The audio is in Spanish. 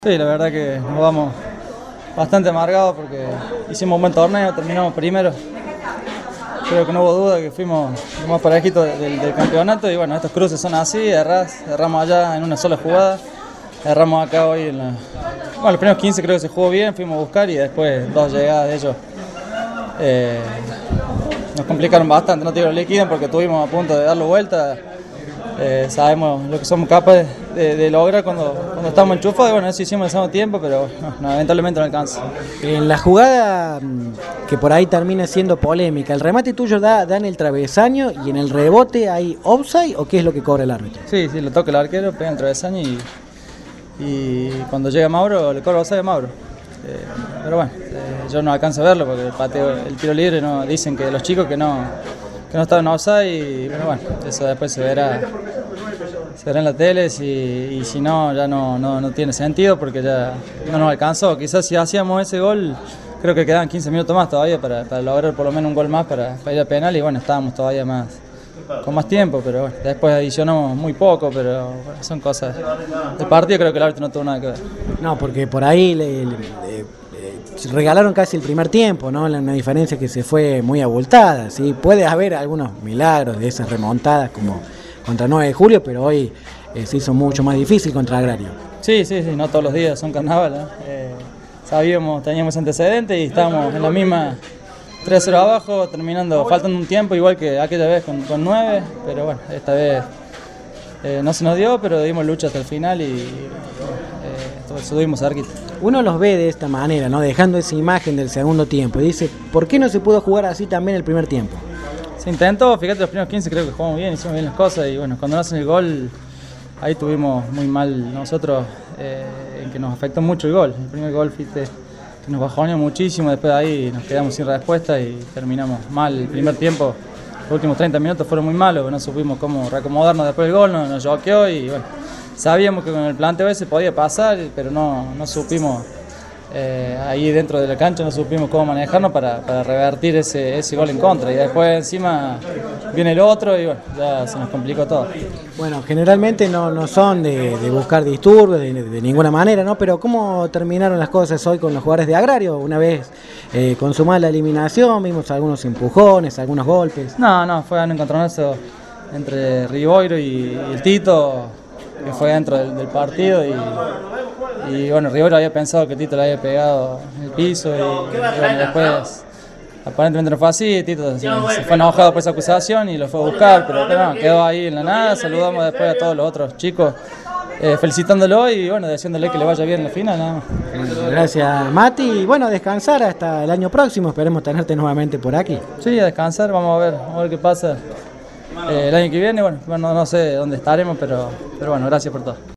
Sí, la verdad que nos vamos bastante amargados porque hicimos un buen torneo, terminamos primero. Creo que no hubo duda que fuimos más parejitos del campeonato y bueno, estos cruces son así, erramos allá en una sola jugada, erramos acá hoy los primeros 15 creo que se jugó bien, fuimos a buscar y después dos llegadas de ellos nos complicaron bastante, no te digo liquidan porque estuvimos a punto de darlo vuelta. Sabemos lo que somos capaces de lograr cuando estamos enchufados y bueno, eso hicimos en el segundo tiempo, pero no, lamentablemente no alcanza. En la jugada que por ahí termina siendo polémica, ¿el remate tuyo da en el travesaño y en el rebote hay offside o qué es lo que cobra el árbitro? Sí, lo toca el arquero, pega en el travesaño y cuando llega Mauro le cobra offside a Mauro. Pero bueno, yo no alcanzo a verlo porque el tiro libre no, dicen que los chicos que no estaban offside y bueno, eso después se verá en la tele y si no ya no tiene sentido porque ya no nos alcanzó. Quizás si hacíamos ese gol creo que quedaban 15 minutos más todavía para lograr por lo menos un gol más para ir a penal y bueno, estábamos todavía con más tiempo, pero bueno, después adicionamos muy poco, pero bueno, son cosas del partido, creo que el árbitro no tuvo nada que ver. No, porque por ahí regalaron casi el primer tiempo, ¿no? Una diferencia que se fue muy abultada, ¿sí? Puede haber algunos milagros de esas remontadas como contra 9 de julio, pero hoy se hizo mucho más difícil contra Agrario. Sí, no todos los días son carnaval, ¿no? Teníamos antecedentes y estábamos en la misma 3-0 abajo, faltando un tiempo igual que aquella vez con 9, pero bueno, esta vez no se nos dio, pero dimos lucha hasta el final y estuvimos cerquita. Uno los ve de esta manera, ¿no? Dejando esa imagen del segundo tiempo y dice, ¿por qué no se pudo jugar así también el primer tiempo? Se intentó, fíjate los primeros 15 creo que jugamos bien, hicimos bien las cosas y bueno, cuando nos hacen el gol, ahí tuvimos muy mal nosotros, en que nos afectó mucho el gol. El primer gol que nos bajoneó muchísimo, después de ahí nos quedamos sin respuesta y terminamos mal el primer tiempo. Los últimos 30 minutos fueron muy malos, no supimos cómo reacomodarnos después del gol, nos choqueó y bueno, sabíamos que con el planteo ese podía pasar, pero no supimos, ahí dentro de la cancha no supimos cómo manejarnos para revertir ese gol en contra y después encima viene el otro y bueno, ya se nos complicó todo. Bueno, generalmente no son de buscar disturbios de ninguna manera, ¿no? Pero ¿cómo terminaron las cosas hoy con los jugadores de Agrario? Una vez consumada la eliminación, vimos algunos empujones, algunos golpes. No, fue un encontronazo entre Riboiro y el Tito, que fue dentro del partido y bueno, Riboiro había pensado que Tito le había pegado en el piso y bueno, después aparentemente no fue así, Tito se fue enojado por esa acusación y lo fue a buscar, pero no, quedó ahí en la nada. Saludamos después a todos los otros chicos felicitándolo y bueno, deseándole que le vaya bien en la final, nada más. Gracias, Mati, y bueno, descansar hasta el año próximo, esperemos tenerte nuevamente por aquí. Sí, a descansar, vamos a ver qué pasa el año que viene, bueno, no sé dónde estaremos, pero bueno, gracias por todo.